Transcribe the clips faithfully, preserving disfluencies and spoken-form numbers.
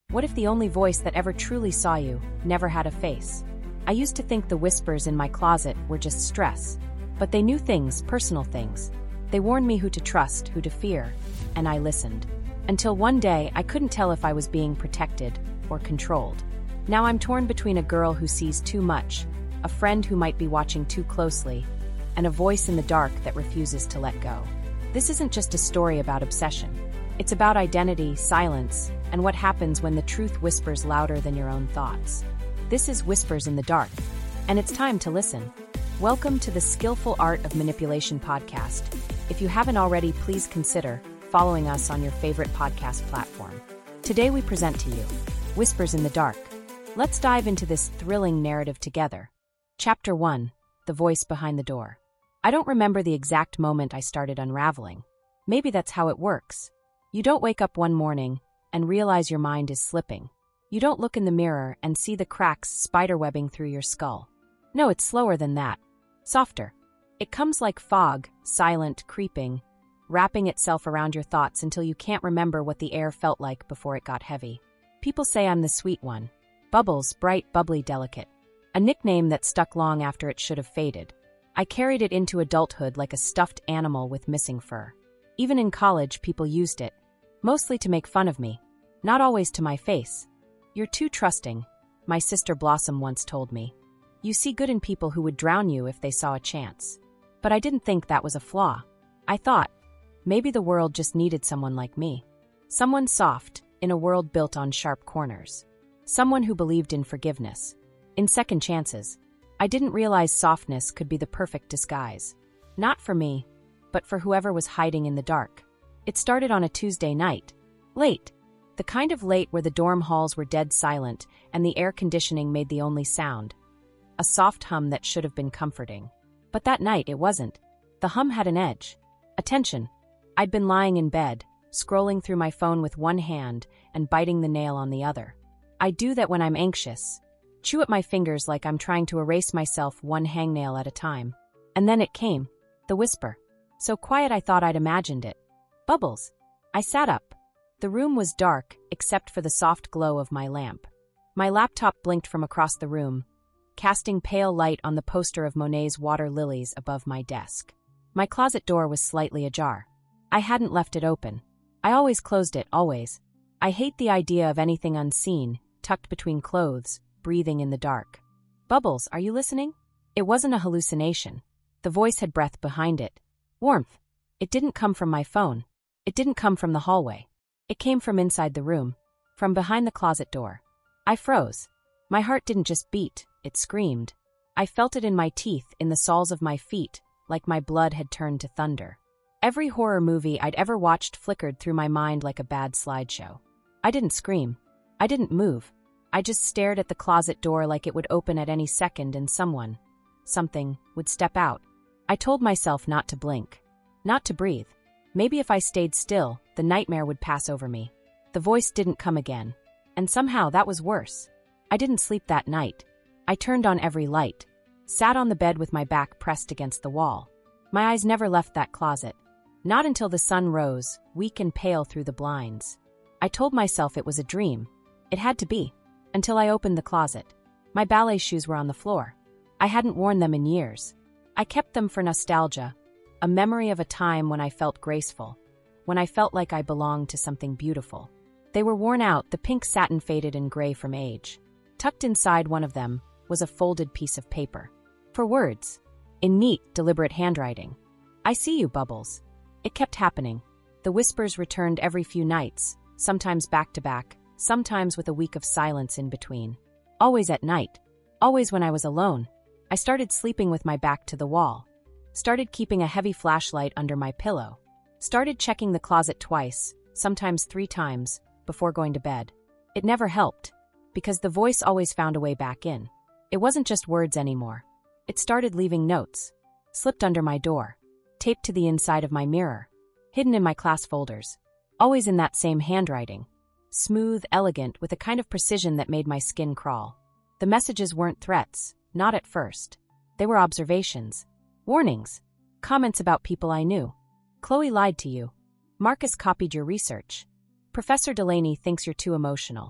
What if the only voice that ever truly saw you never had a face? I used to think the whispers in my closet were just stress, but they knew things, personal things. They warned me who to trust, who to fear, and I listened. Until one day, I couldn't tell if I was being protected or controlled. Now I'm torn between a girl who sees too much, a friend who might be watching too closely, and a voice in the dark that refuses to let go. This isn't just a story about obsession. It's about identity, silence, and what happens when the truth whispers louder than your own thoughts. This is Whispers in the Dark, and it's time to listen. Welcome to the Skillful Art of Manipulation podcast. If you haven't already, please consider following us on your favorite podcast platform. Today we present to you Whispers in the Dark. Let's dive into this thrilling narrative together. Chapter one. The Voice Behind the Door. I don't remember the exact moment I started unraveling. Maybe that's how it works. You don't wake up one morning and realize your mind is slipping. You don't look in the mirror and see the cracks spiderwebbing through your skull. No, it's slower than that. Softer. It comes like fog, silent, creeping, wrapping itself around your thoughts until you can't remember what the air felt like before it got heavy. People say I'm the sweet one. Bubbles, bright, bubbly, delicate. A nickname that stuck long after it should have faded. I carried it into adulthood like a stuffed animal with missing fur. Even in college, people used it. Mostly to make fun of me. Not always to my face. You're too trusting, my sister Blossom once told me. You see good in people who would drown you if they saw a chance. But I didn't think that was a flaw. I thought, maybe the world just needed someone like me. Someone soft, in a world built on sharp corners. Someone who believed in forgiveness. In second chances. I didn't realize softness could be the perfect disguise. Not for me, but for whoever was hiding in the dark. It started on a Tuesday night. Late. The kind of late where the dorm halls were dead silent and the air conditioning made the only sound. A soft hum that should have been comforting. But that night it wasn't. The hum had an edge. Attention. I'd been lying in bed, scrolling through my phone with one hand and biting the nail on the other. I do that when I'm anxious. Chew at my fingers like I'm trying to erase myself one hangnail at a time. And then it came. The whisper. So quiet I thought I'd imagined it. Bubbles. I sat up. The room was dark, except for the soft glow of my lamp. My laptop blinked from across the room, casting pale light on the poster of Monet's Water Lilies above my desk. My closet door was slightly ajar. I hadn't left it open. I always closed it, always. I hate the idea of anything unseen, tucked between clothes, breathing in the dark. Bubbles, are you listening? It wasn't a hallucination. The voice had breath behind it. Warmth. It didn't come from my phone. It didn't come from the hallway. It came from inside the room, from behind the closet door. I froze. My heart didn't just beat, it screamed. I felt it in my teeth, in the soles of my feet, like my blood had turned to thunder. Every horror movie I'd ever watched flickered through my mind like a bad slideshow. I didn't scream. I didn't move. I just stared at the closet door like it would open at any second and someone, something, would step out. I told myself not to blink, not to breathe. Maybe if I stayed still, the nightmare would pass over me. The voice didn't come again. And somehow that was worse. I didn't sleep that night. I turned on every light. Sat on the bed with my back pressed against the wall. My eyes never left that closet. Not until the sun rose, weak and pale through the blinds. I told myself it was a dream. It had to be. Until I opened the closet. My ballet shoes were on the floor. I hadn't worn them in years. I kept them for nostalgia. A memory of a time when I felt graceful, when I felt like I belonged to something beautiful. They were worn out, the pink satin faded and gray from age. Tucked inside one of them was a folded piece of paper. For words. In neat, deliberate handwriting. I see you, Bubbles. It kept happening. The whispers returned every few nights, sometimes back to back, sometimes with a week of silence in between. Always at night. Always when I was alone. I started sleeping with my back to the wall. Started keeping a heavy flashlight under my pillow. Started checking the closet twice, sometimes three times, before going to bed. It never helped, because the voice always found a way back in. It wasn't just words anymore. It started leaving notes. Slipped under my door. Taped to the inside of my mirror. Hidden in my class folders. Always in that same handwriting. Smooth, elegant, with a kind of precision that made my skin crawl. The messages weren't threats, not at first. They were observations. Warnings. Comments about people I knew. Chloe lied to you. Marcus copied your research. Professor Delaney thinks you're too emotional.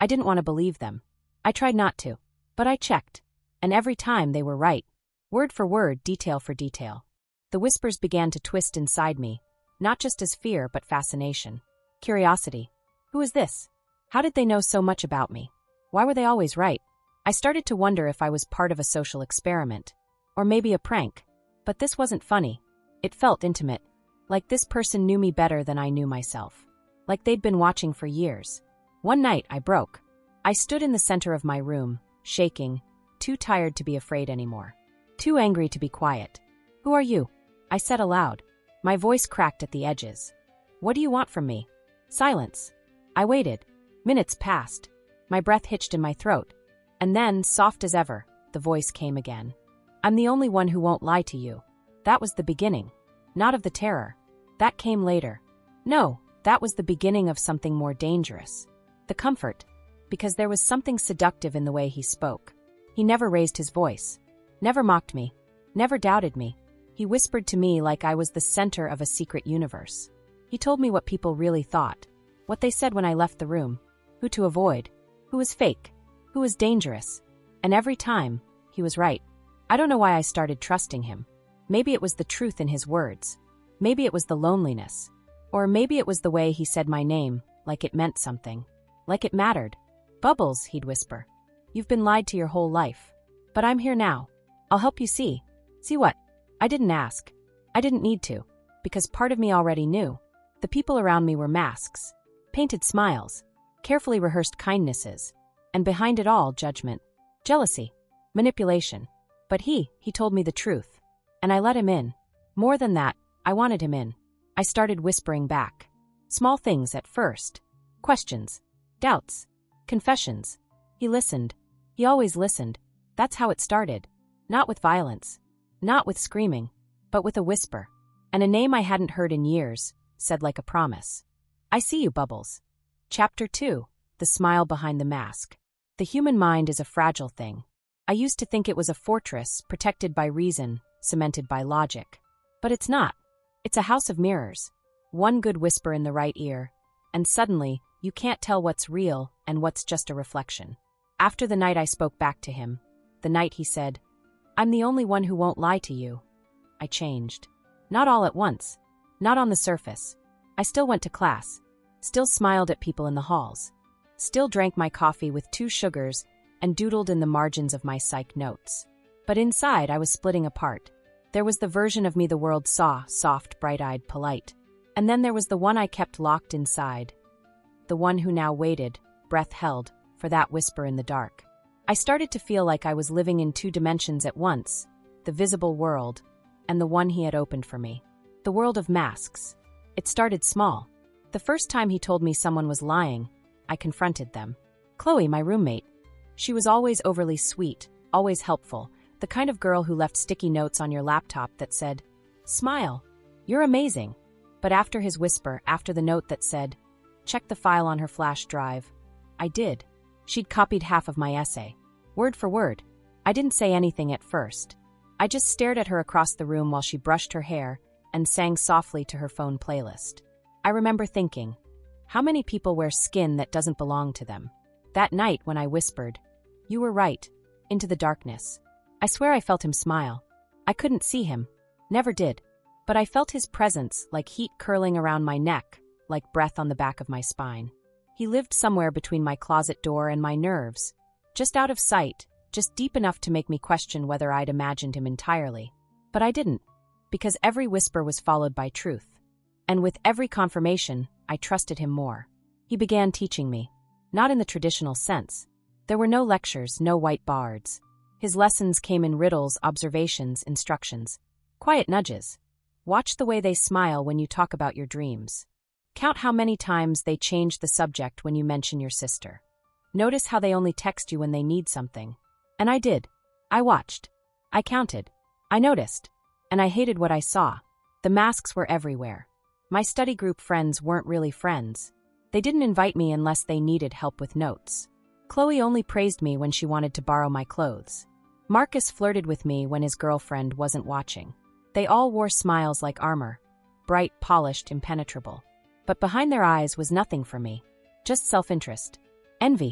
I didn't want to believe them. I tried not to. But I checked. And every time they were right. Word for word, detail for detail. The whispers began to twist inside me, not just as fear but fascination. Curiosity. Who is this? How did they know so much about me? Why were they always right? I started to wonder if I was part of a social experiment. Or maybe a prank. But this wasn't funny. It felt intimate. Like this person knew me better than I knew myself. Like they'd been watching for years. One night, I broke. I stood in the center of my room, shaking, too tired to be afraid anymore. Too angry to be quiet. Who are you? I said aloud. My voice cracked at the edges. What do you want from me? Silence. I waited. Minutes passed. My breath hitched in my throat. And then, soft as ever, the voice came again. I'm the only one who won't lie to you. That was the beginning. Not of the terror. That came later. No, that was the beginning of something more dangerous. The comfort. Because there was something seductive in the way he spoke. He never raised his voice. Never mocked me. Never doubted me. He whispered to me like I was the center of a secret universe. He told me what people really thought. What they said when I left the room. Who to avoid. Who was fake. Who was dangerous. And every time, he was right. I don't know why I started trusting him. Maybe it was the truth in his words. Maybe it was the loneliness. Or maybe it was the way he said my name, like it meant something. Like it mattered. Bubbles, he'd whisper. You've been lied to your whole life. But I'm here now. I'll help you see. See what? I didn't ask. I didn't need to. Because part of me already knew. The people around me were masks. Painted smiles. Carefully rehearsed kindnesses. And behind it all, judgment. Jealousy. Manipulation. But he, he told me the truth. And I let him in. More than that, I wanted him in. I started whispering back. Small things at first. Questions. Doubts. Confessions. He listened. He always listened. That's how it started. Not with violence. Not with screaming. But with a whisper. And a name I hadn't heard in years, said like a promise. I see you, Bubbles. Chapter two. The smile behind the mask. The human mind is a fragile thing. I used to think it was a fortress, protected by reason, cemented by logic. But it's not. It's a house of mirrors. One good whisper in the right ear, and suddenly, you can't tell what's real and what's just a reflection. After the night I spoke back to him, the night he said, I'm the only one who won't lie to you, I changed. Not all at once. Not on the surface. I still went to class. Still smiled at people in the halls. Still drank my coffee with two sugars and doodled in the margins of my psych notes. But inside, I was splitting apart. There was the version of me the world saw, soft, bright-eyed, polite. And then there was the one I kept locked inside. The one who now waited, breath held, for that whisper in the dark. I started to feel like I was living in two dimensions at once, the visible world, and the one he had opened for me. The world of masks. It started small. The first time he told me someone was lying, I confronted them. Chloe, my roommate. She was always overly sweet, always helpful, the kind of girl who left sticky notes on your laptop that said, Smile. You're amazing. But after his whisper, after the note that said, Check the file on her flash drive, I did. She'd copied half of my essay. Word for word. I didn't say anything at first. I just stared at her across the room while she brushed her hair and sang softly to her phone playlist. I remember thinking, how many people wear skin that doesn't belong to them? That night when I whispered, You were right, into the darkness. I swear I felt him smile. I couldn't see him. Never did. But I felt his presence, like heat curling around my neck, like breath on the back of my spine. He lived somewhere between my closet door and my nerves, just out of sight, just deep enough to make me question whether I'd imagined him entirely. But I didn't, because every whisper was followed by truth. And with every confirmation, I trusted him more. He began teaching me, not in the traditional sense. There were no lectures, no whiteboards. His lessons came in riddles, observations, instructions. Quiet nudges. Watch the way they smile when you talk about your dreams. Count how many times they change the subject when you mention your sister. Notice how they only text you when they need something. And I did. I watched. I counted. I noticed. And I hated what I saw. The masks were everywhere. My study group friends weren't really friends. They didn't invite me unless they needed help with notes. Chloe only praised me when she wanted to borrow my clothes. Marcus flirted with me when his girlfriend wasn't watching. They all wore smiles like armor. Bright, polished, impenetrable. But behind their eyes was nothing for me. Just self-interest. Envy.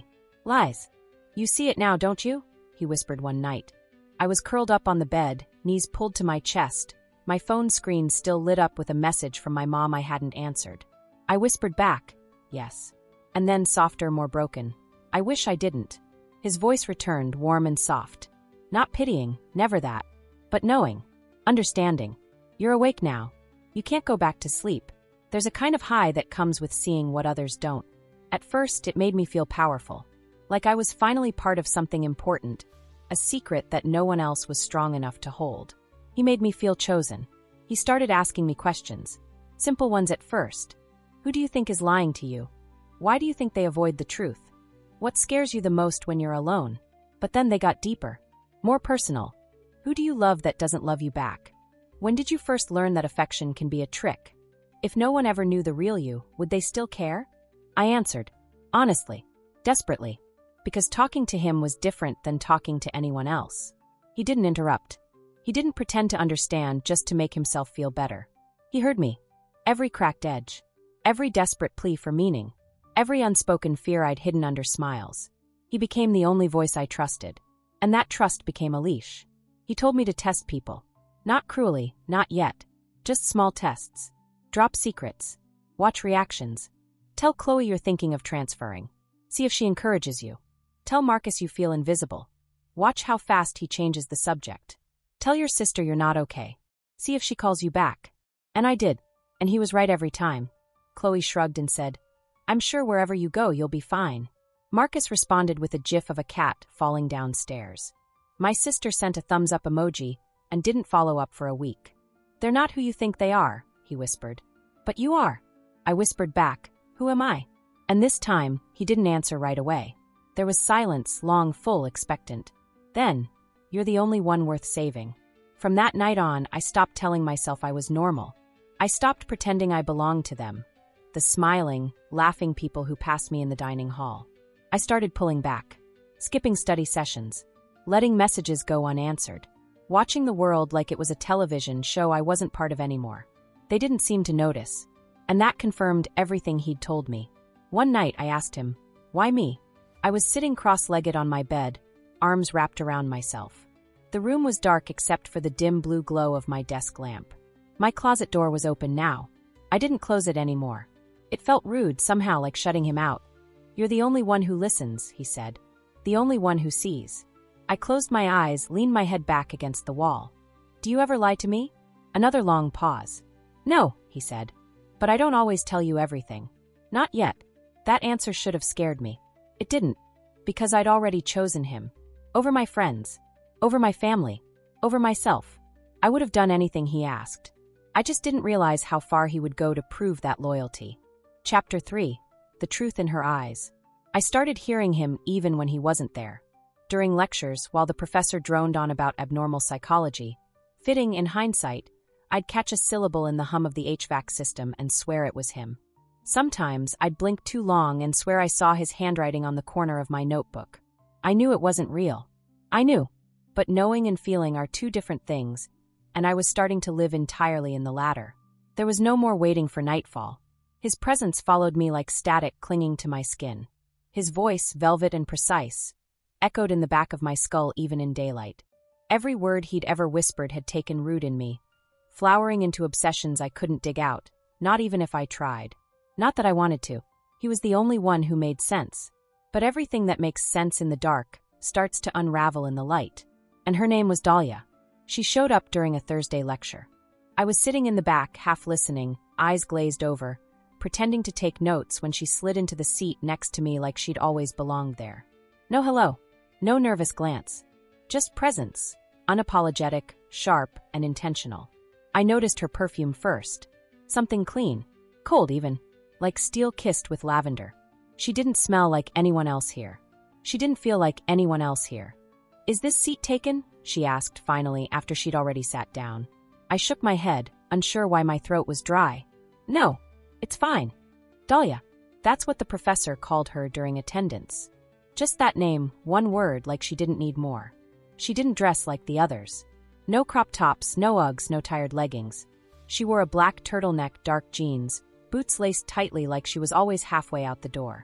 Lies. You see it now, don't you? He whispered one night. I was curled up on the bed, knees pulled to my chest, my phone screen still lit up with a message from my mom I hadn't answered. I whispered back, yes. And then softer, more broken. I wish I didn't. His voice returned, warm and soft. Not pitying, never that. But knowing. Understanding. You're awake now. You can't go back to sleep. There's a kind of high that comes with seeing what others don't. At first, it made me feel powerful. Like I was finally part of something important. A secret that no one else was strong enough to hold. He made me feel chosen. He started asking me questions. Simple ones at first. Who do you think is lying to you? Why do you think they avoid the truth? What scares you the most when you're alone? But then they got deeper. More personal. Who do you love that doesn't love you back? When did you first learn that affection can be a trick? If no one ever knew the real you, would they still care? I answered. Honestly. Desperately. Because talking to him was different than talking to anyone else. He didn't interrupt. He didn't pretend to understand just to make himself feel better. He heard me. Every cracked edge. Every desperate plea for meaning. Every unspoken fear I'd hidden under smiles. He became the only voice I trusted. And that trust became a leash. He told me to test people. Not cruelly, not yet. Just small tests. Drop secrets. Watch reactions. Tell Chloe you're thinking of transferring. See if she encourages you. Tell Marcus you feel invisible. Watch how fast he changes the subject. Tell your sister you're not okay. See if she calls you back. And I did. And he was right every time. Chloe shrugged and said, I'm sure wherever you go, you'll be fine. Marcus responded with a gif of a cat falling downstairs. My sister sent a thumbs-up emoji and didn't follow up for a week. They're not who you think they are, he whispered. But you are. I whispered back, who am I? And this time, he didn't answer right away. There was silence, long, full, expectant. Then, you're the only one worth saving. From that night on, I stopped telling myself I was normal. I stopped pretending I belonged to them. The smiling, laughing people who passed me in the dining hall. I started pulling back, skipping study sessions, letting messages go unanswered, watching the world like it was a television show I wasn't part of anymore. They didn't seem to notice, and that confirmed everything he'd told me. One night I asked him, why me? I was sitting cross-legged on my bed, arms wrapped around myself. The room was dark except for the dim blue glow of my desk lamp. My closet door was open now. I didn't close it anymore. It felt rude, somehow like shutting him out. You're the only one who listens, he said. The only one who sees. I closed my eyes, leaned my head back against the wall. Do you ever lie to me? Another long pause. No, he said. But I don't always tell you everything. Not yet. That answer should have scared me. It didn't. Because I'd already chosen him. Over my friends. Over my family. Over myself. I would have done anything he asked. I just didn't realize how far he would go to prove that loyalty. Chapter three. The Truth in Her Eyes. I started hearing him even when he wasn't there. During lectures, while the professor droned on about abnormal psychology, fitting in hindsight, I'd catch a syllable in the hum of the H V A C system and swear it was him. Sometimes I'd blink too long and swear I saw his handwriting on the corner of my notebook. I knew it wasn't real. I knew. But knowing and feeling are two different things, and I was starting to live entirely in the latter. There was no more waiting for nightfall. His presence followed me like static clinging to my skin. His voice, velvet and precise, echoed in the back of my skull even in daylight. Every word he'd ever whispered had taken root in me, flowering into obsessions I couldn't dig out, not even if I tried. Not that I wanted to. He was the only one who made sense. But everything that makes sense in the dark starts to unravel in the light. And her name was Dahlia. She showed up during a Thursday lecture. I was sitting in the back, half listening, eyes glazed over, pretending to take notes when she slid into the seat next to me like she'd always belonged there. No hello. No nervous glance. Just presence. Unapologetic, sharp, and intentional. I noticed her perfume first. Something clean. Cold even. Like steel kissed with lavender. She didn't smell like anyone else here. She didn't feel like anyone else here. Is this seat taken? She asked finally after she'd already sat down. I shook my head, unsure why my throat was dry. No, it's fine. Dahlia. That's what the professor called her during attendance. Just that name, one word like she didn't need more. She didn't dress like the others. No crop tops, no Uggs, no tired leggings. She wore a black turtleneck, dark jeans, boots laced tightly like she was always halfway out the door.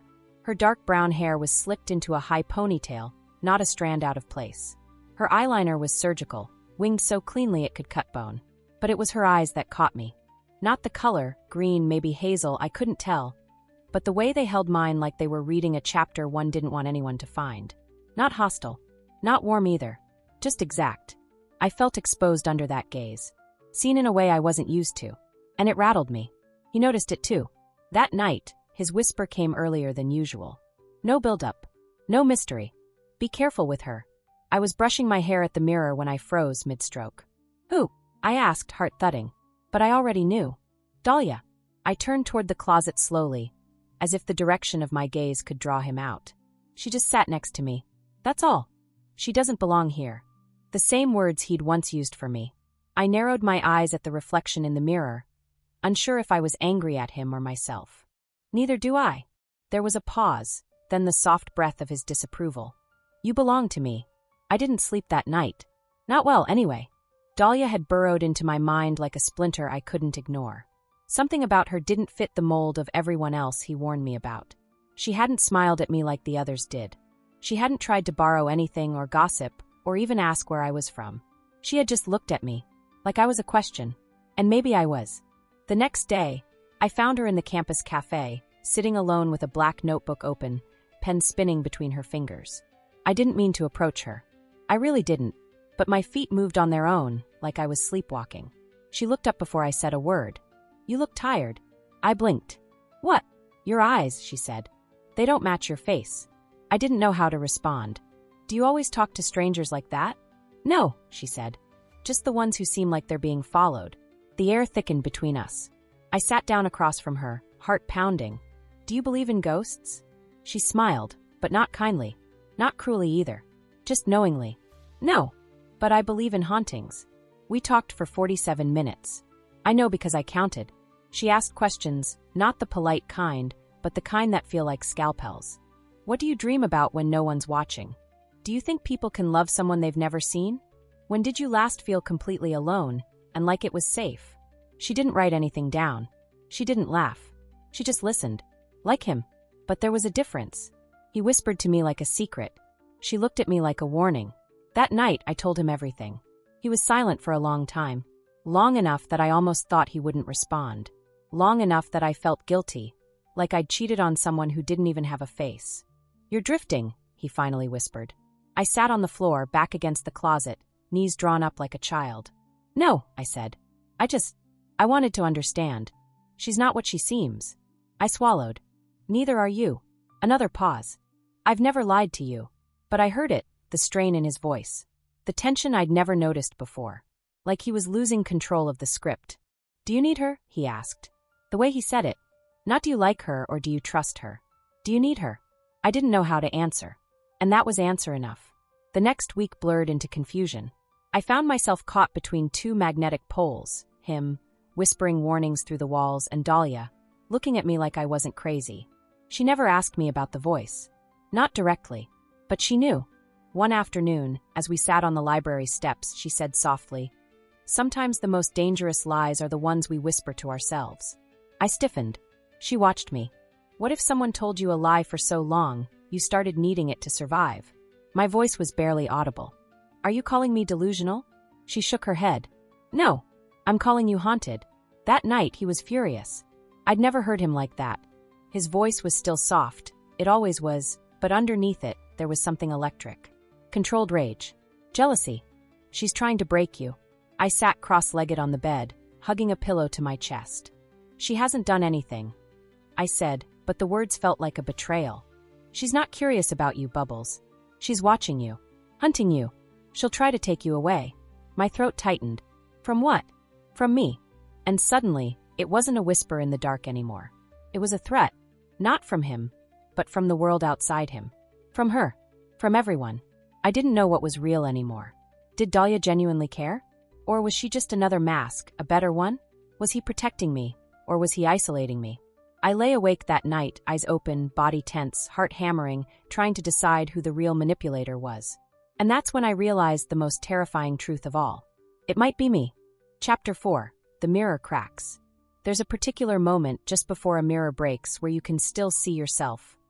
Her dark brown hair was slicked into a high ponytail, not a strand out of place. Her eyeliner was surgical, winged so cleanly it could cut bone. But it was her eyes that caught me. Not the color, green, maybe hazel, I couldn't tell, but the way they held mine like they were reading a chapter one didn't want anyone to find. Not hostile. Not warm either. Just exact. I felt exposed under that gaze. Seen in a way I wasn't used to. And it rattled me. He noticed it too. That night, his whisper came earlier than usual. No build-up. No mystery. Be careful with her. I was brushing my hair at the mirror when I froze mid-stroke. Who? I asked, heart thudding. But I already knew. Dahlia. I turned toward the closet slowly, as if the direction of my gaze could draw him out. She just sat next to me. That's all. She doesn't belong here. The same words he'd once used for me. I narrowed my eyes at the reflection in the mirror, unsure if I was angry at him or myself. Neither do I. There was a pause, then the soft breath of his disapproval. You belong to me. I didn't sleep that night. Not well, anyway. Dahlia had burrowed into my mind like a splinter I couldn't ignore. Something about her didn't fit the mold of everyone else he warned me about. She hadn't smiled at me like the others did. She hadn't tried to borrow anything or gossip or even ask where I was from. She had just looked at me, like I was a question. And maybe I was. The next day, I found her in the campus cafe, sitting alone with a black notebook open, pen spinning between her fingers. I didn't mean to approach her. I really didn't. But my feet moved on their own, like I was sleepwalking. She looked up before I said a word. You look tired. I blinked. What? Your eyes, she said. They don't match your face. I didn't know how to respond. Do you always talk to strangers like that? No, she said. Just the ones who seem like they're being followed. The air thickened between us. I sat down across from her, heart pounding. Do you believe in ghosts? She smiled, but not kindly. Not cruelly either. Just knowingly. No. But I believe in hauntings. We talked for forty-seven minutes. I know because I counted. She asked questions, not the polite kind, but the kind that feel like scalpels. What do you dream about when no one's watching? Do you think people can love someone they've never seen? When did you last feel completely alone, and like it was safe? She didn't write anything down. She didn't laugh. She just listened. Like him. But there was a difference. He whispered to me like a secret. She looked at me like a warning. That night, I told him everything. He was silent for a long time. Long enough that I almost thought he wouldn't respond. Long enough that I felt guilty, like I'd cheated on someone who didn't even have a face. You're drifting, he finally whispered. I sat on the floor, back against the closet, knees drawn up like a child. No, I said. I just... I wanted to understand. She's not what she seems. I swallowed. Neither are you. Another pause. I've never lied to you. But I heard it. The strain in his voice. The tension I'd never noticed before. Like he was losing control of the script. Do you need her? He asked. The way he said it. Not do you like her or do you trust her? Do you need her? I didn't know how to answer. And that was answer enough. The next week blurred into confusion. I found myself caught between two magnetic poles. Him, whispering warnings through the walls, and Dahlia, looking at me like I wasn't crazy. She never asked me about the voice. Not directly. But she knew. One afternoon, as we sat on the library steps, she said softly, sometimes the most dangerous lies are the ones we whisper to ourselves. I stiffened. She watched me. What if someone told you a lie for so long, you started needing it to survive? My voice was barely audible. Are you calling me delusional? She shook her head. No, I'm calling you haunted. That night he was furious. I'd never heard him like that. His voice was still soft. It always was, but underneath it, there was something electric. Controlled rage. Jealousy. She's trying to break you. I sat cross-legged on the bed, hugging a pillow to my chest. She hasn't done anything, I said, but the words felt like a betrayal. She's not curious about you, Bubbles. She's watching you. Hunting you. She'll try to take you away. My throat tightened. From what? From me. And suddenly, it wasn't a whisper in the dark anymore. It was a threat. Not from him, but from the world outside him. From her. From everyone. I didn't know what was real anymore. Did Dahlia genuinely care? Or was she just another mask, a better one? Was he protecting me, or was he isolating me? I lay awake that night, eyes open, body tense, heart hammering, trying to decide who the real manipulator was. And that's when I realized the most terrifying truth of all. It might be me. Chapter four. The mirror cracks. There's a particular moment just before a mirror breaks where you can still see yourself,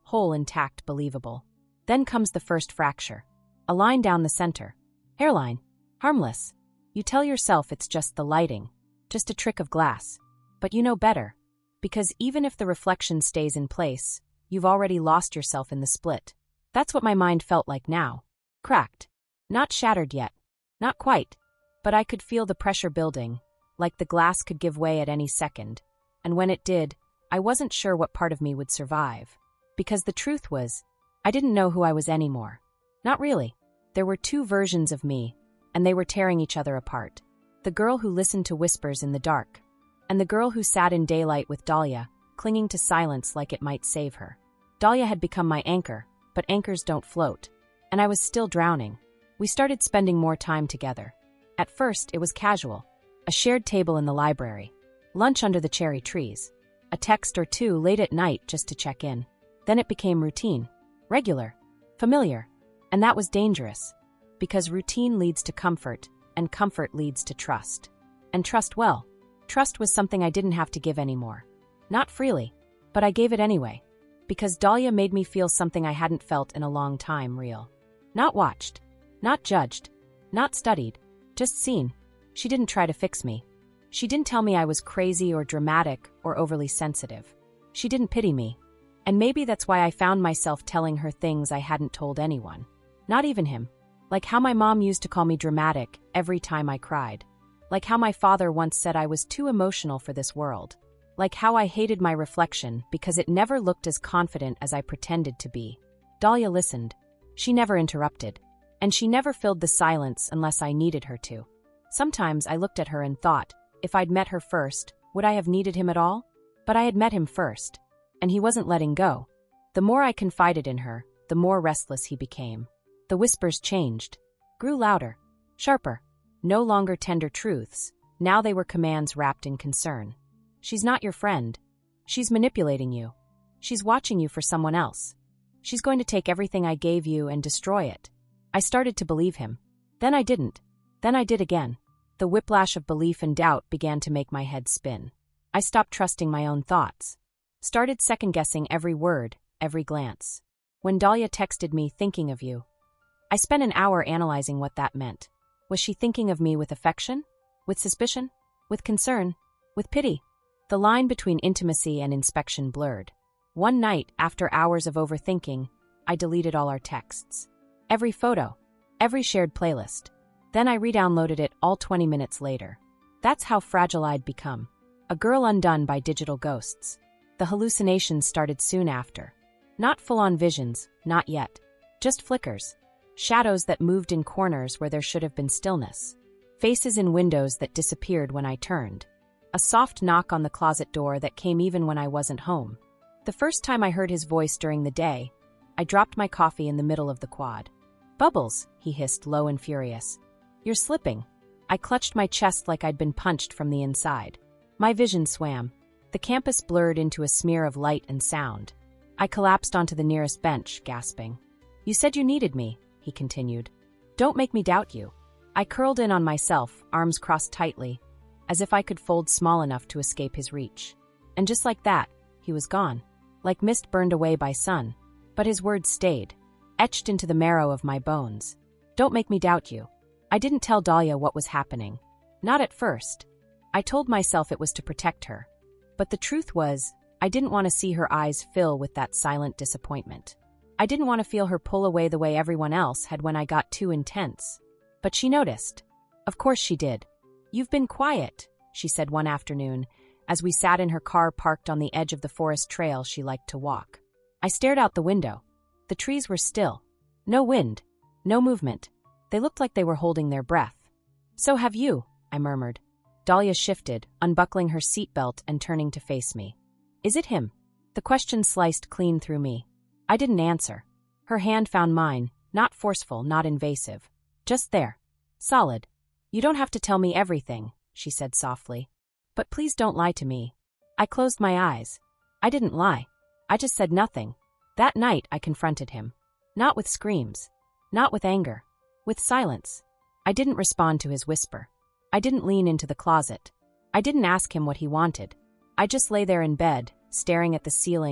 whole, intact, believable. Then comes the first fracture. A line down the center. Hairline. Harmless. You tell yourself it's just the lighting. Just a trick of glass. But you know better. Because even if the reflection stays in place, you've already lost yourself in the split. That's what my mind felt like now. Cracked. Not shattered yet. Not quite. But I could feel the pressure building, like the glass could give way at any second. And when it did, I wasn't sure what part of me would survive. Because the truth was, I didn't know who I was anymore. Not really. There were two versions of me, and they were tearing each other apart. The girl who listened to whispers in the dark, and the girl who sat in daylight with Dahlia, clinging to silence like it might save her. Dahlia had become my anchor, but anchors don't float. And I was still drowning. We started spending more time together. At first, it was casual. A shared table in the library. Lunch under the cherry trees. A text or two late at night just to check in. Then it became routine. Regular. Familiar. And that was dangerous. Because routine leads to comfort, and comfort leads to trust. And trust well. Trust was something I didn't have to give anymore. Not freely, but I gave it anyway. Because Dahlia made me feel something I hadn't felt in a long time, real. Not watched. Not judged. Not studied. Just seen. She didn't try to fix me. She didn't tell me I was crazy or dramatic or overly sensitive. She didn't pity me. And maybe that's why I found myself telling her things I hadn't told anyone. Not even him. Like how my mom used to call me dramatic every time I cried. Like how my father once said I was too emotional for this world. Like how I hated my reflection because it never looked as confident as I pretended to be. Dahlia listened. She never interrupted. And she never filled the silence unless I needed her to. Sometimes I looked at her and thought, if I'd met her first, would I have needed him at all? But I had met him first. And he wasn't letting go. The more I confided in her, the more restless he became. The whispers changed. Grew louder. Sharper. No longer tender truths. Now they were commands wrapped in concern. She's not your friend. She's manipulating you. She's watching you for someone else. She's going to take everything I gave you and destroy it. I started to believe him. Then I didn't. Then I did again. The whiplash of belief and doubt began to make my head spin. I stopped trusting my own thoughts. Started second-guessing every word, every glance. When Dahlia texted me thinking of you, I spent an hour analyzing what that meant. Was she thinking of me with affection? With suspicion? With concern? With pity? The line between intimacy and inspection blurred. One night, after hours of overthinking, I deleted all our texts. Every photo. Every shared playlist. Then I re-downloaded it all twenty minutes later. That's how fragile I'd become. A girl undone by digital ghosts. The hallucinations started soon after. Not full-on visions, not yet. Just flickers. Shadows that moved in corners where there should have been stillness. Faces in windows that disappeared when I turned. A soft knock on the closet door that came even when I wasn't home. The first time I heard his voice during the day, I dropped my coffee in the middle of the quad. "Bubbles," he hissed, low and furious. "You're slipping." I clutched my chest like I'd been punched from the inside. My vision swam. The campus blurred into a smear of light and sound. I collapsed onto the nearest bench, gasping. "You said you needed me," he continued. "Don't make me doubt you." I curled in on myself, arms crossed tightly, as if I could fold small enough to escape his reach. And just like that, he was gone, like mist burned away by sun. But his words stayed, etched into the marrow of my bones. "Don't make me doubt you." I didn't tell Dahlia what was happening. Not at first. I told myself it was to protect her. But the truth was, I didn't want to see her eyes fill with that silent disappointment. I didn't want to feel her pull away the way everyone else had when I got too intense. But she noticed. Of course she did. "You've been quiet," she said one afternoon, as we sat in her car parked on the edge of the forest trail she liked to walk. I stared out the window. The trees were still. No wind. No movement. They looked like they were holding their breath. "So have you," I murmured. Dahlia shifted, unbuckling her seatbelt and turning to face me. "Is it him?" The question sliced clean through me. I didn't answer. Her hand found mine, not forceful, not invasive. Just there. Solid. "You don't have to tell me everything," she said softly. "But please don't lie to me." I closed my eyes. I didn't lie. I just said nothing. That night I confronted him. Not with screams. Not with anger. With silence. I didn't respond to his whisper. I didn't lean into the closet. I didn't ask him what he wanted. I just lay there in bed, staring at the ceiling,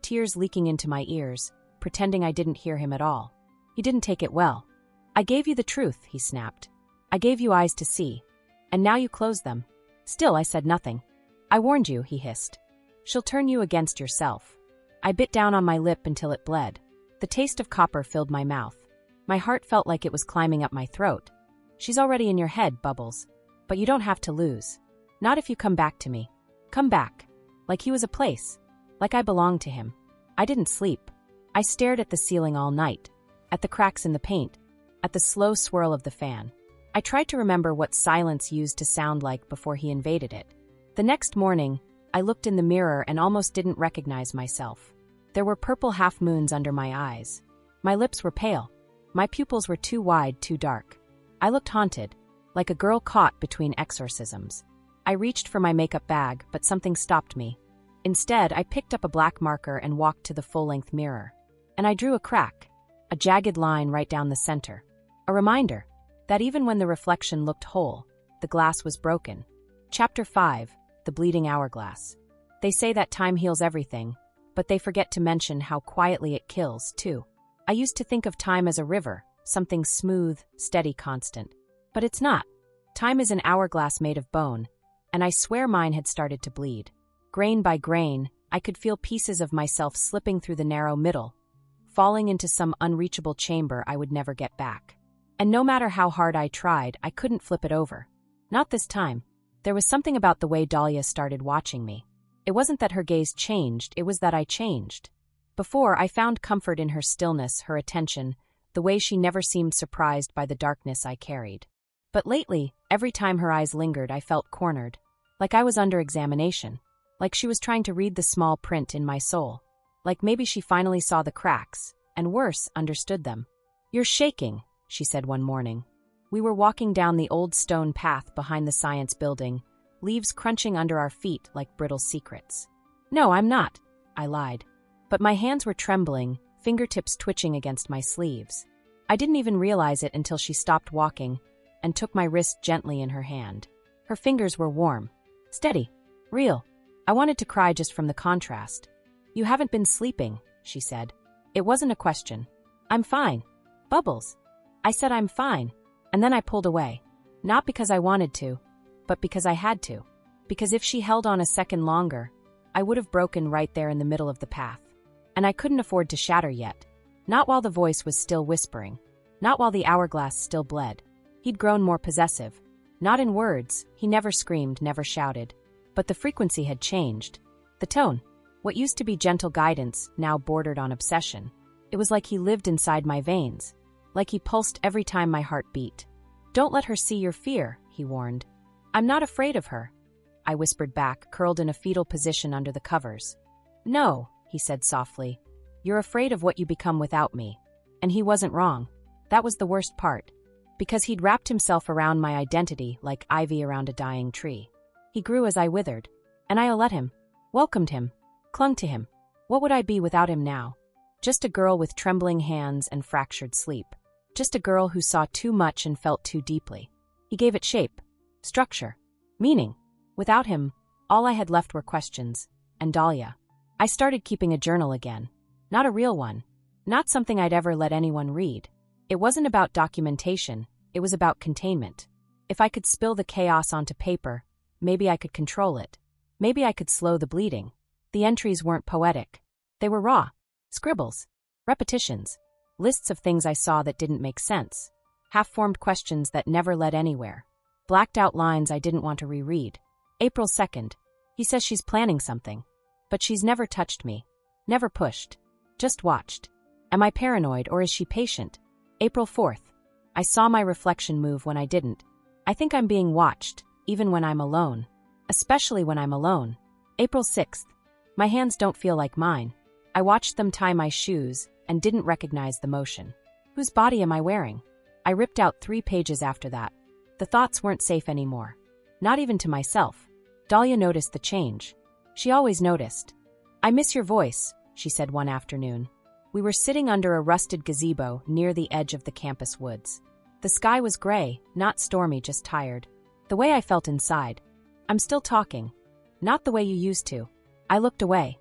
tears leaking into my ears, pretending I didn't hear him at all. He didn't take it well. I gave you the truth, he snapped. I gave you eyes to see. And now you close them. Still, I said nothing. I warned you, he hissed. She'll turn you against yourself. I bit down on my lip until it bled. The taste of copper filled my mouth. My heart felt like it was climbing up my throat. She's already in your head, Bubbles. But you don't have to lose. Not if you come back to me. Come back. Like he was a place. Like I belonged to him. I didn't sleep. I stared at the ceiling all night. At the cracks in the paint. At the slow swirl of the fan. I tried to remember what silence used to sound like before he invaded it. The next morning, I looked in the mirror and almost didn't recognize myself. There were purple half-moons under my eyes. My lips were pale. My pupils were too wide, too dark. I looked haunted, like a girl caught between exorcisms. I reached for my makeup bag, but something stopped me. Instead, I picked up a black marker and walked to the full-length mirror. And I drew a crack, a jagged line right down the center. A reminder that even when the reflection looked whole, the glass was broken. Chapter five. The Bleeding Hourglass. They say that time heals everything, but they forget to mention how quietly it kills, too. I used to think of time as a river, something smooth, steady, constant. But it's not. Time is an hourglass made of bone, and I swear mine had started to bleed. Grain by grain, I could feel pieces of myself slipping through the narrow middle, falling into some unreachable chamber I would never get back. And no matter how hard I tried, I couldn't flip it over. Not this time. There was something about the way Dahlia started watching me. It wasn't that her gaze changed, it was that I changed. Before, I found comfort in her stillness, her attention, the way she never seemed surprised by the darkness I carried. But lately, every time her eyes lingered, I felt cornered. Like I was under examination. Like she was trying to read the small print in my soul. Like maybe she finally saw the cracks, and worse, understood them. "You're shaking," she said one morning. We were walking down the old stone path behind the science building, leaves crunching under our feet like brittle secrets. "No, I'm not," I lied. But my hands were trembling, fingertips twitching against my sleeves. I didn't even realize it until she stopped walking and took my wrist gently in her hand. Her fingers were warm, steady, real. I wanted to cry just from the contrast. "You haven't been sleeping," she said. It wasn't a question. "I'm fine. Bubbles." I said I'm fine. And then I pulled away. Not because I wanted to, but because I had to. Because if she held on a second longer, I would have broken right there in the middle of the path. And I couldn't afford to shatter yet. Not while the voice was still whispering. Not while the hourglass still bled. He'd grown more possessive. Not in words, he never screamed, never shouted. But the frequency had changed. The tone. What used to be gentle guidance now bordered on obsession. It was like he lived inside my veins. Like he pulsed every time my heart beat. "Don't let her see your fear," he warned. "I'm not afraid of her," I whispered back, curled in a fetal position under the covers. "No," he said softly. "You're afraid of what you become without me." And he wasn't wrong. That was the worst part. Because he'd wrapped himself around my identity like ivy around a dying tree. He grew as I withered. And I let him. Welcomed him. Clung to him. What would I be without him now? Just a girl with trembling hands and fractured sleep. Just a girl who saw too much and felt too deeply. He gave it shape, structure, meaning. Without him, all I had left were questions. And Dahlia. I started keeping a journal again. Not a real one. Not something I'd ever let anyone read. It wasn't about documentation, it was about containment. If I could spill the chaos onto paper, maybe I could control it. Maybe I could slow the bleeding. The entries weren't poetic. They were raw. Scribbles. Repetitions. Lists of things I saw that didn't make sense. Half-formed questions that never led anywhere. Blacked out lines I didn't want to reread. April second. He says she's planning something. But she's never touched me. Never pushed. Just watched. Am I paranoid or is she patient? April fourth. I saw my reflection move when I didn't. I think I'm being watched, even when I'm alone. Especially when I'm alone. April sixth. My hands don't feel like mine. I watched them tie my shoes and didn't recognize the motion. Whose body am I wearing? I ripped out three pages after that. The thoughts weren't safe anymore. Not even to myself. Dahlia noticed the change. She always noticed. "I miss your voice," she said one afternoon. We were sitting under a rusted gazebo near the edge of the campus woods. The sky was gray, not stormy, just tired. The way I felt inside. "I'm still talking. Not the way you used to." I looked away.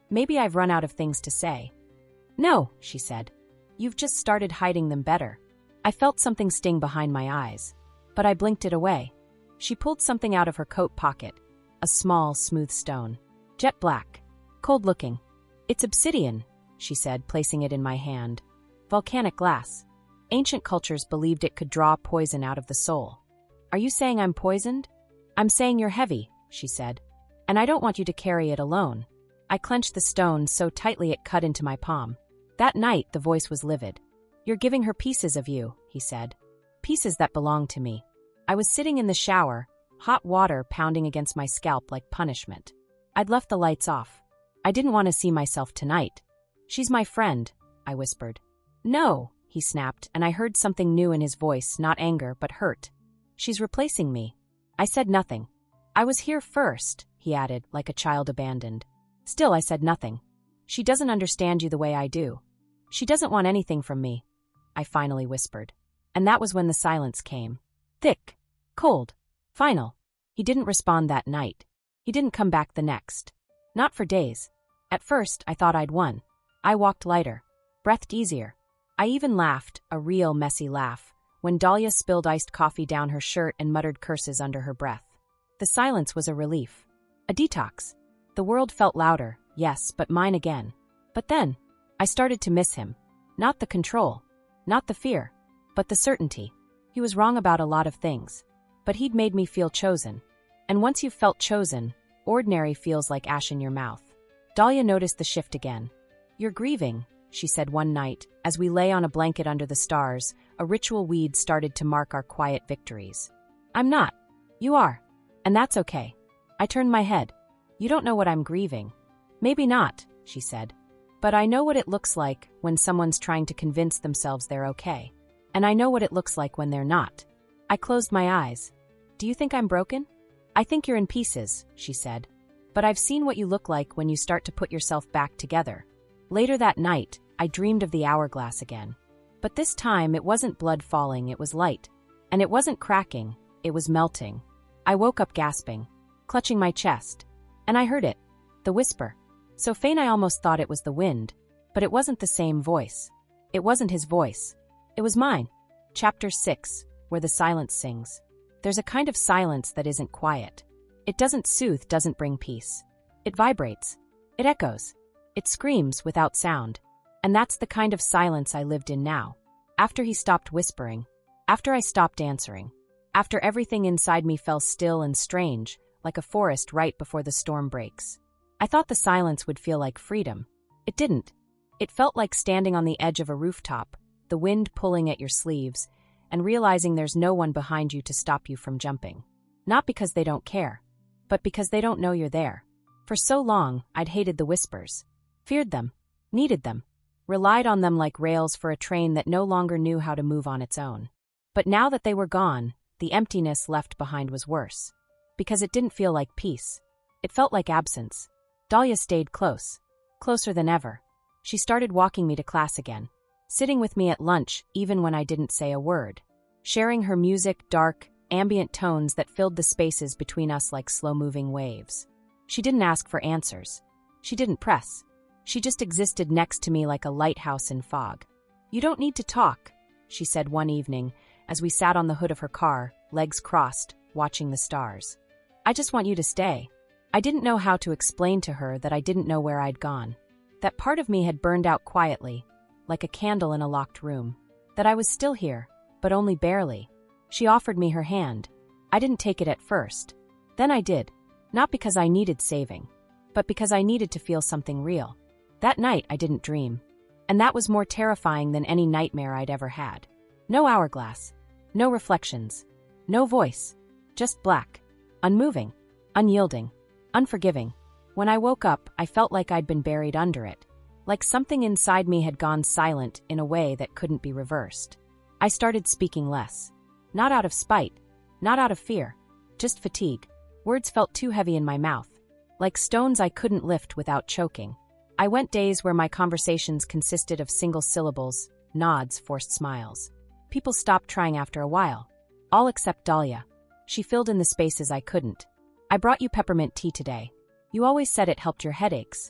Maybe I've run out of things to say. No, she said. You've just started hiding them better. I felt something sting behind my eyes, but I blinked it away. She pulled something out of her coat pocket, a small, smooth stone. Jet black. Cold-looking. It's obsidian, she said, placing it in my hand. Volcanic glass. Ancient cultures believed it could draw poison out of the soul. Are you saying I'm poisoned? I'm saying you're heavy, she said. And I don't want you to carry it alone. I clenched the stone so tightly it cut into my palm. That night, the voice was livid. You're giving her pieces of you, he said. Pieces that belong to me. I was sitting in the shower, hot water pounding against my scalp like punishment. I'd left the lights off. I didn't want to see myself tonight. She's my friend, I whispered. No, he snapped, and I heard something new in his voice, not anger, but hurt. She's replacing me. I said nothing. I was here first, he added, like a child abandoned. Still, I said nothing. She doesn't understand you the way I do. She doesn't want anything from me, I finally whispered. And that was when the silence came. Thick, cold, final. He didn't respond that night. He didn't come back the next. Not for days. At first, I thought I'd won. I walked lighter, breathed easier. I even laughed, a real messy laugh, when Dahlia spilled iced coffee down her shirt and muttered curses under her breath. The silence was a relief. A detox. The world felt louder, yes, but mine again. But then, I started to miss him. Not the control, not the fear, but the certainty. He was wrong about a lot of things, but he'd made me feel chosen. And once you've felt chosen, ordinary feels like ash in your mouth. Dahlia noticed the shift again. You're grieving, she said one night, as we lay on a blanket under the stars. A ritual weed started to mark our quiet victories. I'm not. You are. And that's okay. I turned my head. You don't know what I'm grieving. Maybe not, she said. But I know what it looks like when someone's trying to convince themselves they're okay. And I know what it looks like when they're not. I closed my eyes. Do you think I'm broken? I think you're in pieces, she said. But I've seen what you look like when you start to put yourself back together. Later that night, I dreamed of the hourglass again. But this time, it wasn't blood falling, it was light. And it wasn't cracking, it was melting. I woke up gasping, clutching my chest. And I heard it. The whisper. So faint I almost thought it was the wind. But it wasn't the same voice. It wasn't his voice. It was mine. Chapter six, where the silence sings. There's a kind of silence that isn't quiet. It doesn't soothe, doesn't bring peace. It vibrates. It echoes. It screams without sound. And that's the kind of silence I lived in now. After he stopped whispering. After I stopped answering. After everything inside me fell still and strange, like a forest right before the storm breaks. I thought the silence would feel like freedom. It didn't. It felt like standing on the edge of a rooftop, the wind pulling at your sleeves, and realizing there's no one behind you to stop you from jumping. Not because they don't care, but because they don't know you're there. For so long, I'd hated the whispers. Feared them. Needed them. Relied on them like rails for a train that no longer knew how to move on its own. But now that they were gone, the emptiness left behind was worse. Because it didn't feel like peace. It felt like absence. Dahlia stayed close. Closer than ever. She started walking me to class again. Sitting with me at lunch, even when I didn't say a word. Sharing her music, dark, ambient tones that filled the spaces between us like slow-moving waves. She didn't ask for answers. She didn't press. She just existed next to me like a lighthouse in fog. You don't need to talk, she said one evening, as we sat on the hood of her car, legs crossed, watching the stars. I just want you to stay. I didn't know how to explain to her that I didn't know where I'd gone. That part of me had burned out quietly, like a candle in a locked room. That I was still here, but only barely. She offered me her hand. I didn't take it at first. Then I did. Not because I needed saving, but because I needed to feel something real. That night I didn't dream. And that was more terrifying than any nightmare I'd ever had. No hourglass. No reflections. No voice. Just black. Unmoving. Unyielding. Unforgiving. When I woke up, I felt like I'd been buried under it. Like something inside me had gone silent in a way that couldn't be reversed. I started speaking less. Not out of spite. Not out of fear. Just fatigue. Words felt too heavy in my mouth. Like stones I couldn't lift without choking. I went days where my conversations consisted of single syllables, nods, forced smiles. People stopped trying after a while. All except Dahlia. She filled in the spaces I couldn't. I brought you peppermint tea today. You always said it helped your headaches.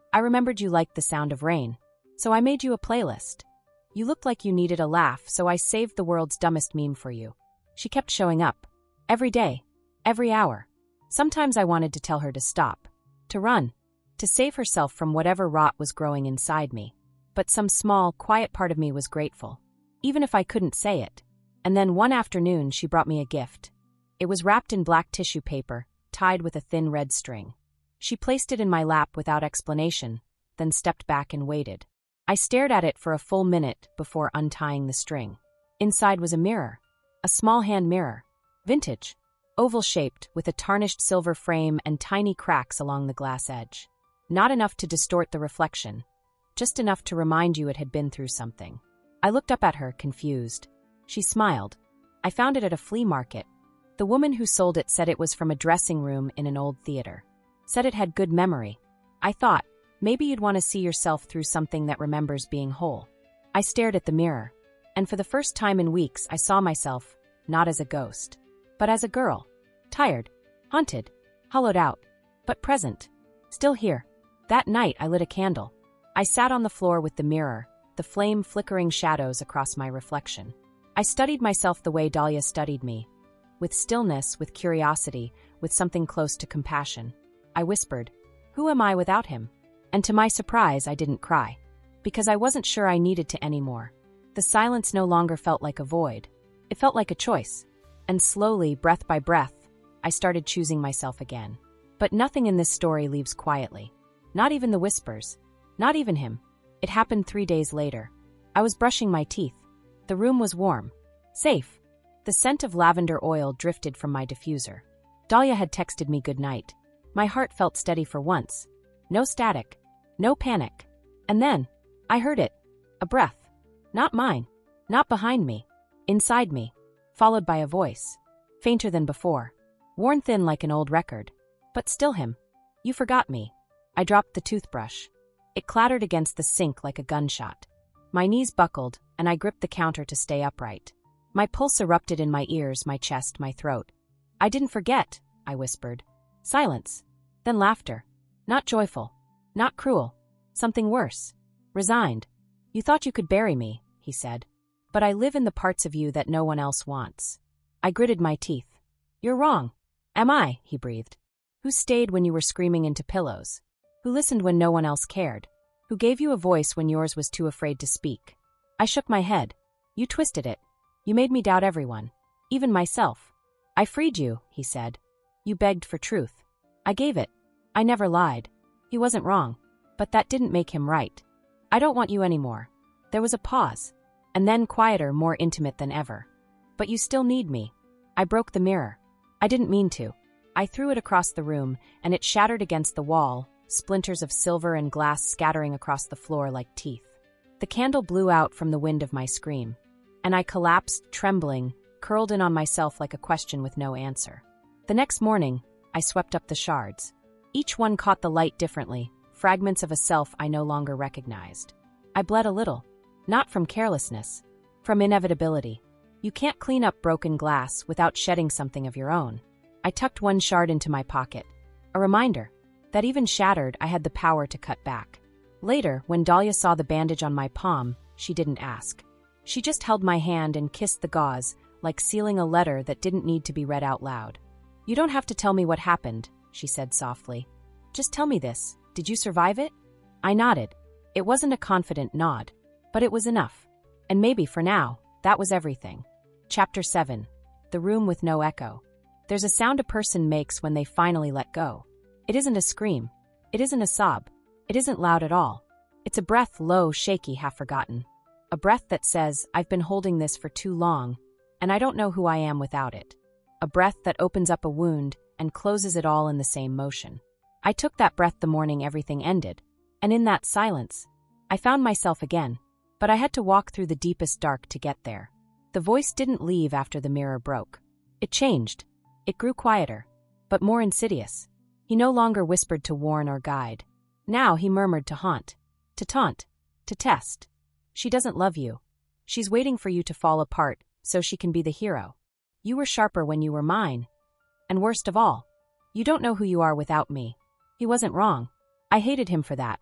I remembered you liked the sound of rain, so I made you a playlist. You looked like you needed a laugh, so I saved the world's dumbest meme for you. She kept showing up. Every day. Every hour. Sometimes I wanted to tell her to stop. To run. To save herself from whatever rot was growing inside me. But some small, quiet part of me was grateful. Even if I couldn't say it. And then one afternoon she brought me a gift. It was wrapped in black tissue paper, tied with a thin red string. She placed it in my lap without explanation, then stepped back and waited. I stared at it for a full minute before untying the string. Inside was a mirror. A small hand mirror. Vintage. Oval-shaped, with a tarnished silver frame and tiny cracks along the glass edge. Not enough to distort the reflection. Just enough to remind you it had been through something. I looked up at her, confused. She smiled. I found it at a flea market. The woman who sold it said it was from a dressing room in an old theater. Said it had good memory. I thought, maybe you'd want to see yourself through something that remembers being whole. I stared at the mirror, and for the first time in weeks I saw myself, not as a ghost, but as a girl. Tired, haunted, hollowed out, but present. Still here. That night I lit a candle. I sat on the floor with the mirror, the flame flickering shadows across my reflection. I studied myself the way Dahlia studied me. With stillness, with curiosity, with something close to compassion. I whispered, "Who am I without him?" And to my surprise, I didn't cry. Because I wasn't sure I needed to anymore. The silence no longer felt like a void. It felt like a choice. And slowly, breath by breath, I started choosing myself again. But nothing in this story leaves quietly. Not even the whispers. Not even him. It happened three days later. I was brushing my teeth. The room was warm. Safe. The scent of lavender oil drifted from my diffuser. Dahlia had texted me goodnight. My heart felt steady for once. No static. No panic. And then, I heard it. A breath. Not mine. Not behind me. Inside me. Followed by a voice. Fainter than before. Worn thin like an old record. But still him. "You forgot me." I dropped the toothbrush. It clattered against the sink like a gunshot. My knees buckled, and I gripped the counter to stay upright. My pulse erupted in my ears, my chest, my throat. "I didn't forget," I whispered. Silence. Then laughter. Not joyful. Not cruel. Something worse. Resigned. "You thought you could bury me," he said. "But I live in the parts of you that no one else wants." I gritted my teeth. "You're wrong." "Am I?" he breathed. "Who stayed when you were screaming into pillows? Who listened when no one else cared? Who gave you a voice when yours was too afraid to speak?" I shook my head. "You twisted it. You made me doubt everyone. Even myself." "I freed you," he said. "You begged for truth. I gave it. I never lied." He wasn't wrong. But that didn't make him right. "I don't want you anymore." There was a pause. And then quieter, more intimate than ever. "But you still need me." I broke the mirror. I didn't mean to. I threw it across the room, and it shattered against the wall, splinters of silver and glass scattering across the floor like teeth. The candle blew out from the wind of my scream. And I collapsed, trembling, curled in on myself like a question with no answer. The next morning, I swept up the shards. Each one caught the light differently, fragments of a self I no longer recognized. I bled a little. Not from carelessness. From inevitability. You can't clean up broken glass without shedding something of your own. I tucked one shard into my pocket. A reminder that even shattered, I had the power to cut back. Later, when Dahlia saw the bandage on my palm, she didn't ask. She just held my hand and kissed the gauze, like sealing a letter that didn't need to be read out loud. "You don't have to tell me what happened," she said softly. "Just tell me this. Did you survive it?" I nodded. It wasn't a confident nod, but it was enough. And maybe for now, that was everything. Chapter seven. The Room with No Echo. There's a sound a person makes when they finally let go. It isn't a scream. It isn't a sob. It isn't loud at all. It's a breath, low, shaky, half-forgotten. A breath that says, "I've been holding this for too long, and I don't know who I am without it." A breath that opens up a wound and closes it all in the same motion. I took that breath the morning everything ended, and in that silence, I found myself again. But I had to walk through the deepest dark to get there. The voice didn't leave after the mirror broke. It changed. It grew quieter, but more insidious. He no longer whispered to warn or guide. Now he murmured to haunt, to taunt, to test. "She doesn't love you. She's waiting for you to fall apart so she can be the hero. You were sharper when you were mine. And worst of all, you don't know who you are without me." He wasn't wrong. I hated him for that.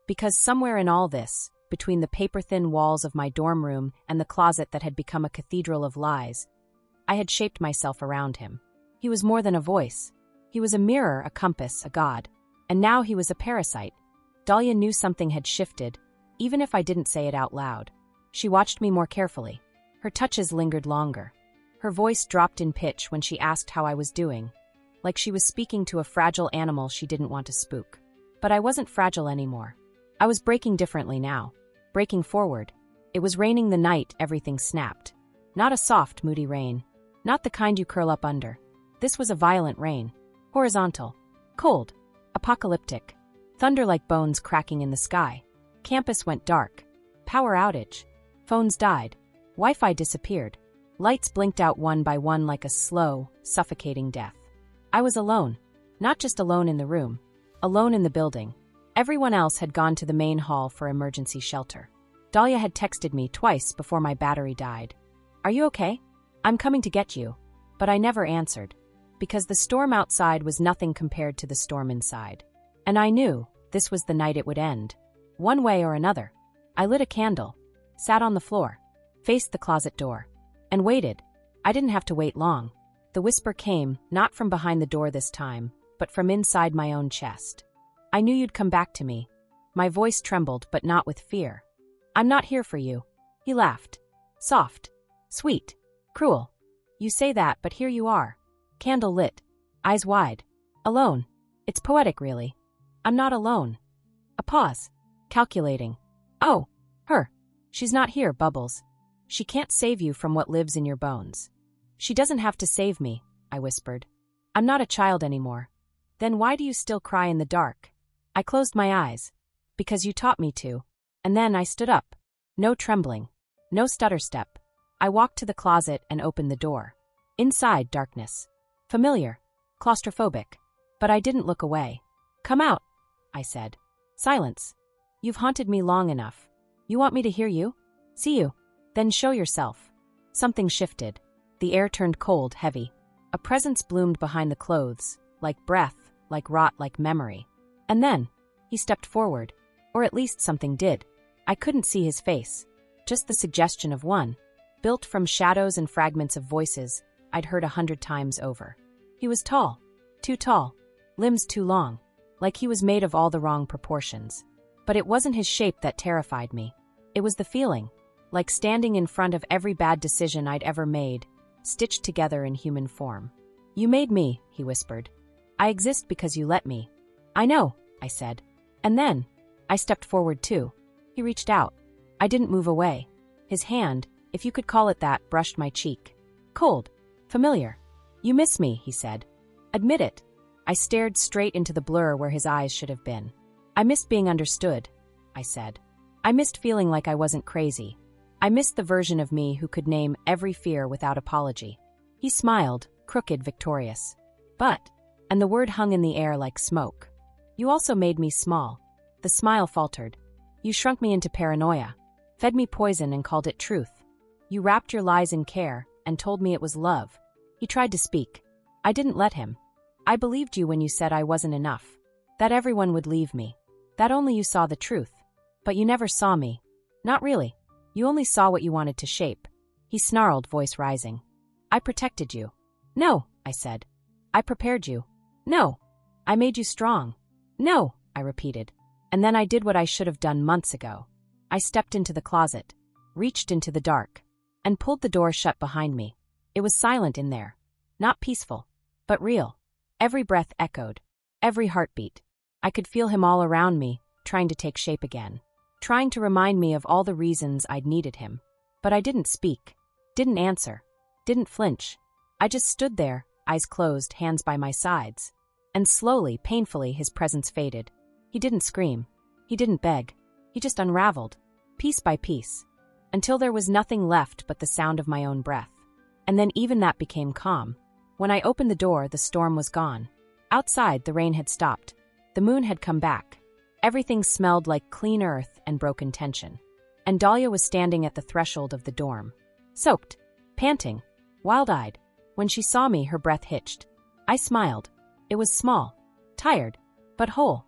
Because somewhere in all this, between the paper-thin walls of my dorm room and the closet that had become a cathedral of lies, I had shaped myself around him. He was more than a voice. He was a mirror, a compass, a god. And now he was a parasite. Dahlia knew something had shifted, even if I didn't say it out loud. She watched me more carefully. Her touches lingered longer. Her voice dropped in pitch when she asked how I was doing, like she was speaking to a fragile animal she didn't want to spook. But I wasn't fragile anymore. I was breaking differently now. Breaking forward. It was raining the night everything snapped. Not a soft, moody rain. Not the kind you curl up under. This was a violent rain. Horizontal. Cold. Apocalyptic. Thunder like bones cracking in the sky. Campus went dark. Power outage. Phones died. Wi-Fi disappeared. Lights blinked out one by one like a slow, suffocating death. I was alone. Not just alone in the room. Alone in the building. Everyone else had gone to the main hall for emergency shelter. Dahlia had texted me twice before my battery died. "Are you okay? I'm coming to get you." But I never answered. Because the storm outside was nothing compared to the storm inside. And I knew this was the night it would end. One way or another. I lit a candle. Sat on the floor. Faced the closet door. And waited. I didn't have to wait long. The whisper came, not from behind the door this time, but from inside my own chest. "I knew you'd come back to me." My voice trembled, but not with fear. "I'm not here for you." He laughed. Soft. Sweet. Cruel. "You say that, but here you are. Candle lit. Eyes wide. Alone. It's poetic, really. I'm not alone." A pause. Calculating. "Oh, her. She's not here, Bubbles. She can't save you from what lives in your bones." "She doesn't have to save me," I whispered. "I'm not a child anymore." "Then why do you still cry in the dark?" I closed my eyes. "Because you taught me to." And then I stood up. No trembling. No stutter step. I walked to the closet and opened the door. Inside, darkness. Familiar. Claustrophobic. But I didn't look away. "Come out," I said. Silence. "You've haunted me long enough. You want me to hear you? See you? Then show yourself." Something shifted. The air turned cold, heavy. A presence bloomed behind the clothes, like breath, like rot, like memory. And then, he stepped forward. Or at least something did. I couldn't see his face. Just the suggestion of one. Built from shadows and fragments of voices I'd heard a hundred times over. He was tall. Too tall. Limbs too long. Like he was made of all the wrong proportions. But it wasn't his shape that terrified me. It was the feeling. Like standing in front of every bad decision I'd ever made, stitched together in human form. "You made me," he whispered. "I exist because you let me." "I know," I said. And then, I stepped forward too. He reached out. I didn't move away. His hand, if you could call it that, brushed my cheek. Cold. Familiar. "You miss me," he said. "Admit it." I stared straight into the blur where his eyes should have been. "I missed being understood," I said. "I missed feeling like I wasn't crazy. I missed the version of me who could name every fear without apology." He smiled, crooked, victorious. "But," and the word hung in the air like smoke, "you also made me small." The smile faltered. "You shrunk me into paranoia, fed me poison and called it truth. You wrapped your lies in care and told me it was love." He tried to speak. I didn't let him. "I believed you when you said I wasn't enough. That everyone would leave me. That only you saw the truth. But you never saw me. Not really. You only saw what you wanted to shape." He snarled, voice rising. "I protected you." "No," I said. "I prepared you." "No." "I made you strong." "No," I repeated. And then I did what I should have done months ago. I stepped into the closet, reached into the dark, and pulled the door shut behind me. It was silent in there. Not peaceful, but real. Every breath echoed. Every heartbeat. I could feel him all around me, trying to take shape again. Trying to remind me of all the reasons I'd needed him. But I didn't speak. Didn't answer. Didn't flinch. I just stood there, eyes closed, hands by my sides. And slowly, painfully, his presence faded. He didn't scream. He didn't beg. He just unraveled, piece by piece, until there was nothing left but the sound of my own breath. And then even that became calm. When I opened the door, the storm was gone. Outside, the rain had stopped. The moon had come back. Everything smelled like clean earth and broken tension. And Dahlia was standing at the threshold of the dorm. Soaked. Panting. Wild-eyed. When she saw me, her breath hitched. I smiled. It was small. Tired. But whole.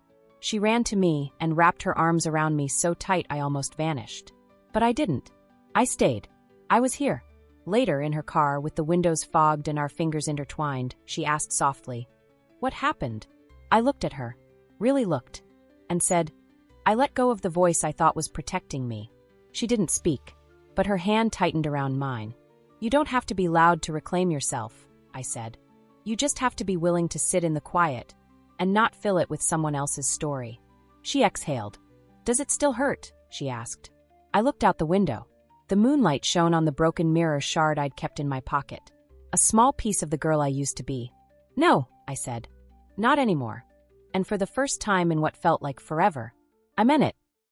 She ran to me and wrapped her arms around me so tight I almost vanished. But I didn't. I stayed. I was here. Later, in her car, with the windows fogged and our fingers intertwined, she asked softly, "What happened?" I looked at her, really looked, and said, "I let go of the voice I thought was protecting me." She didn't speak, but her hand tightened around mine. "You don't have to be loud to reclaim yourself," I said. "You just have to be willing to sit in the quiet and not fill it with someone else's story." She exhaled. "Does it still hurt?" she asked. I looked out the window. The moonlight shone on the broken mirror shard I'd kept in my pocket, a small piece of the girl I used to be. "No," I said. "Not anymore." And for the first time in what felt like forever, I meant it.